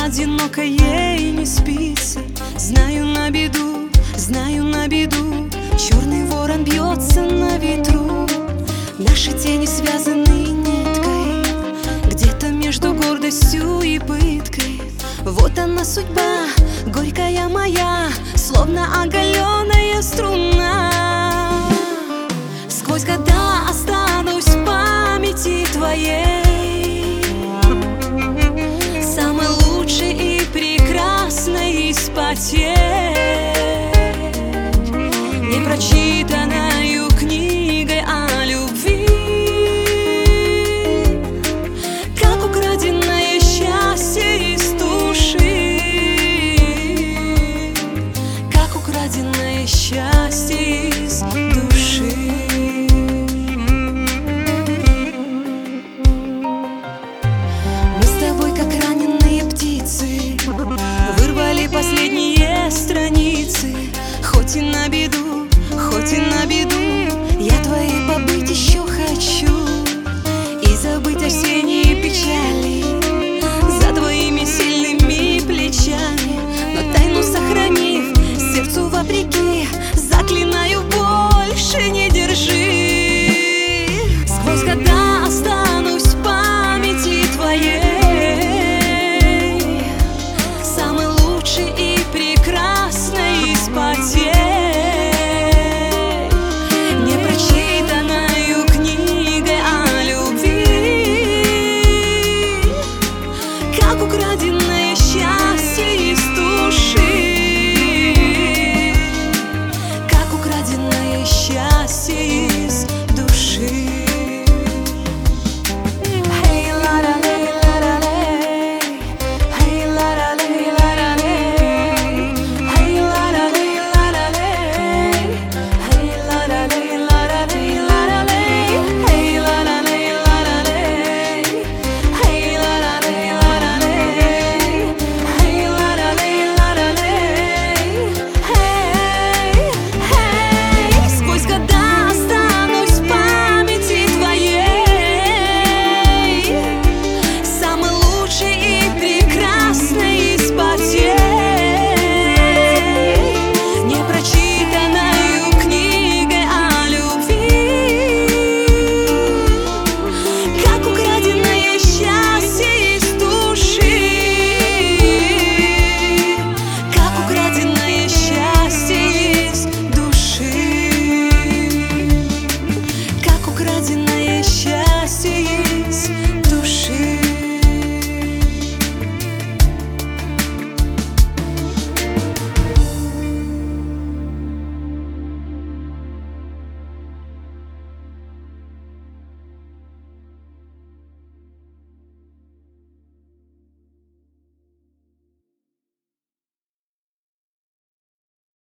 одиноко ей не спится. Знаю на беду, черный ворон бьется на ветру. Наши тени связаны ниткой, где-то между гордостью и пыткой. Вот она судьба, горькая моя, словно оголенная струна. Сквозь года останусь в памяти твоей, самой лучшей и прекрасной из потерь, непрочитанною книгой о любви, как украденное счастье из души, как украденное счастье из души. Мы с тобой, как раненые птицы, вырвали последние страницы. Хоть и на беду,